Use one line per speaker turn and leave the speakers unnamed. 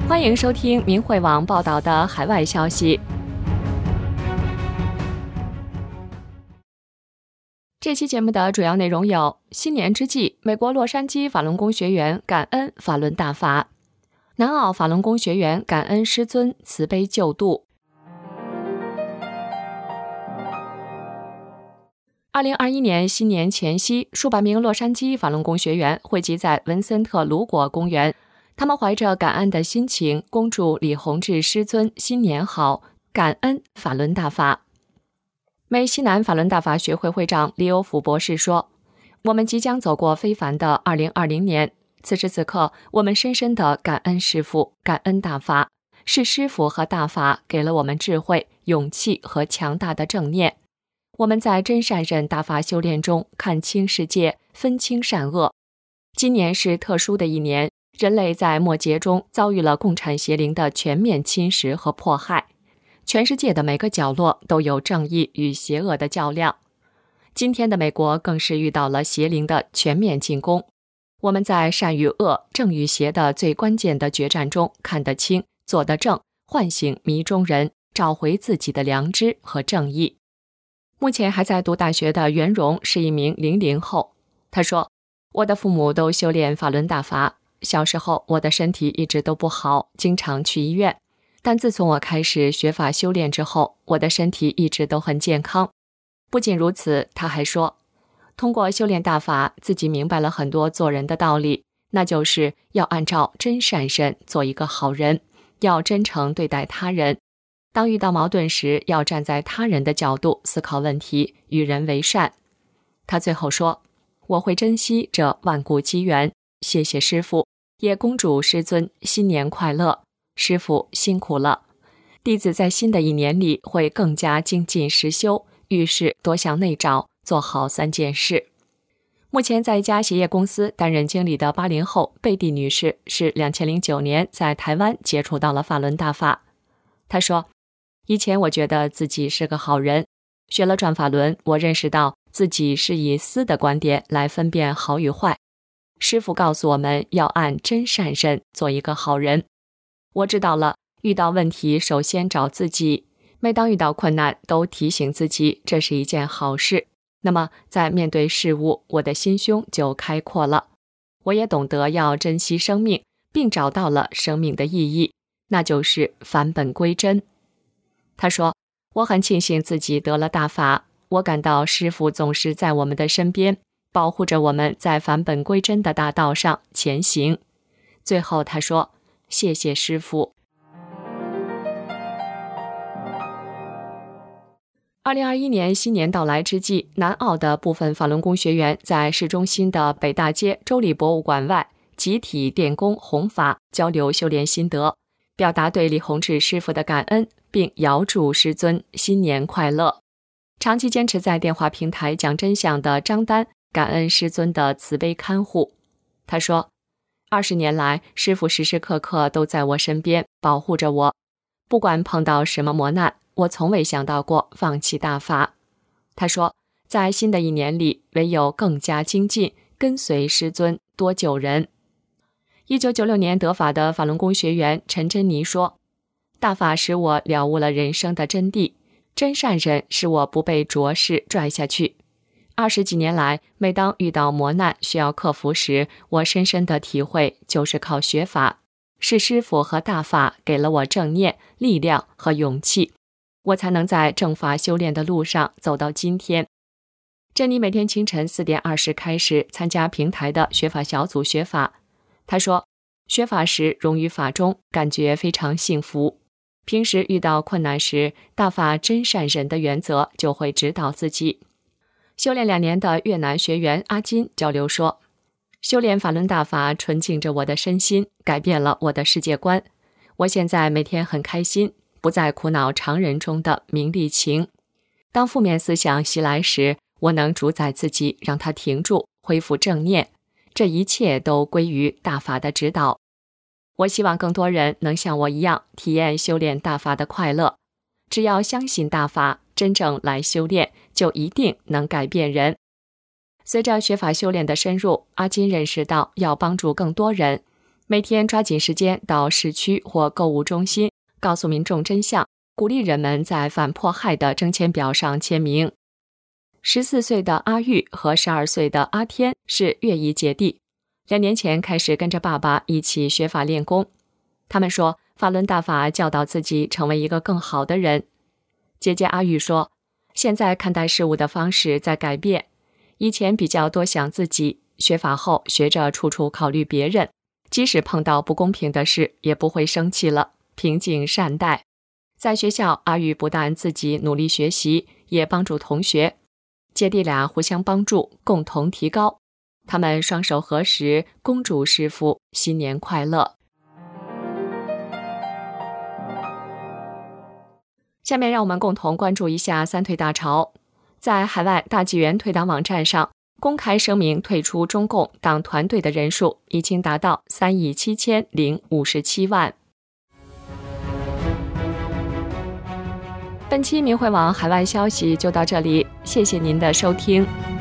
欢迎收听明慧网报道的海外消息。这期节目的主要内容有：新年之际，美国洛杉矶法轮功学员感恩法轮大法；南澳法轮功学员感恩师尊慈悲救度。2021年新年前夕，数百名洛杉矶法轮功学员汇集在文森特鲁果公园，他们怀着感恩的心情，恭祝李洪志师尊新年好，感恩法轮大法。美西南法轮大法学会会长李欧甫博士说：“我们即将走过非凡的2020年，此时此刻，我们深深地感恩师父，感恩大法，是师父和大法给了我们智慧、勇气和强大的正念。我们在真善忍大法修炼中看清世界，分清善恶。今年是特殊的一年，人类在末劫中遭遇了共产邪灵的全面侵蚀和迫害，全世界的每个角落都有正义与邪恶的较量。今天的美国更是遇到了邪灵的全面进攻。我们在善与恶、正与邪的最关键的决战中看得清、做得正，唤醒迷中人，找回自己的良知和正义。”目前还在读大学的袁荣是一名00后，他说：“我的父母都修炼法轮大法，小时候我的身体一直都不好，经常去医院。但自从我开始学法修炼之后，我的身体一直都很健康。不仅如此，他还说，通过修炼大法，自己明白了很多做人的道理，那就是要按照真善忍做一个好人，要真诚对待他人。当遇到矛盾时，要站在他人的角度思考问题，与人为善。”他最后说：“我会珍惜这万古机缘，谢谢师父，也恭祝师尊新年快乐。师父辛苦了，弟子在新的一年里会更加精进实修，遇事多向内找，做好3件事。”目前在一家鞋业公司担任经理的80后贝蒂女士是2009年在台湾接触到了法轮大法。她说：“以前我觉得自己是个好人，学了转法轮，我认识到自己是以私的观点来分辨好与坏。师父告诉我们要按真善忍做一个好人。我知道了，遇到问题首先找自己，每当遇到困难都提醒自己，这是一件好事。那么在面对事物，我的心胸就开阔了。我也懂得要珍惜生命，并找到了生命的意义，那就是返本归真。”他说：“我很庆幸自己得了大法，我感到师父总是在我们的身边，保护着我们在返本归真的大道上前行。”最后他说：“谢谢师父。”2021年新年到来之际，南澳的部分法轮功学员在市中心的北大街州立博物馆外集体练功弘法，交流修炼心得，表达对李洪志师父的感恩，并遥祝师尊新年快乐。长期坚持在电话平台讲真相的张丹感恩师尊的慈悲看护。他说：“20年来，师父时时刻刻都在我身边，保护着我。不管碰到什么磨难，我从未想到过放弃大法。”他说：“在新的一年里，唯有更加精进，跟随师尊，多救人。”1996年得法的法轮功学员陈珍妮说：“大法使我了悟了人生的真谛，真善忍使我不被浊世拽下去。20几年来，每当遇到磨难需要克服时，我深深的体会就是靠学法，是师父和大法给了我正念、力量和勇气，我才能在正法修炼的路上走到今天。”珍妮每天清晨4点20开始参加平台的学法小组学法。他说：“学法时融于法中，感觉非常幸福。平时遇到困难时，大法真善忍的原则就会指导自己。”修炼2年的越南学员阿金交流说：“修炼法轮大法纯净着我的身心，改变了我的世界观。我现在每天很开心，不再苦恼常人中的名利情。当负面思想袭来时，我能主宰自己，让它停住，恢复正念。这一切都归于大法的指导。我希望更多人能像我一样体验修炼大法的快乐。只要相信大法，真正来修炼，就一定能改变人。”随着学法修炼的深入，阿金认识到要帮助更多人， 每天抓紧时间到市区或购物中心，告诉民众真相，鼓励人们在反迫害的征签表上签名。14岁的阿玉和12岁的阿天是越裔姐弟，2年前开始跟着爸爸一起学法练功。他们说，法轮大法教导自己成为一个更好的人。姐姐阿玉说，现在看待事物的方式在改变，以前比较多想自己，学法后学着处处考虑别人，即使碰到不公平的事也不会生气了，平静善待。在学校，阿玉不但自己努力学习，也帮助同学，姐弟俩互相帮助，共同提高。他们双手合十，恭祝师父新年快乐。下面让我们共同关注一下三退大潮。在海外大纪元退党网站上公开声明退出中共党团队的人数已经达到37057万。本期明慧网海外消息就到这里，谢谢您的收听。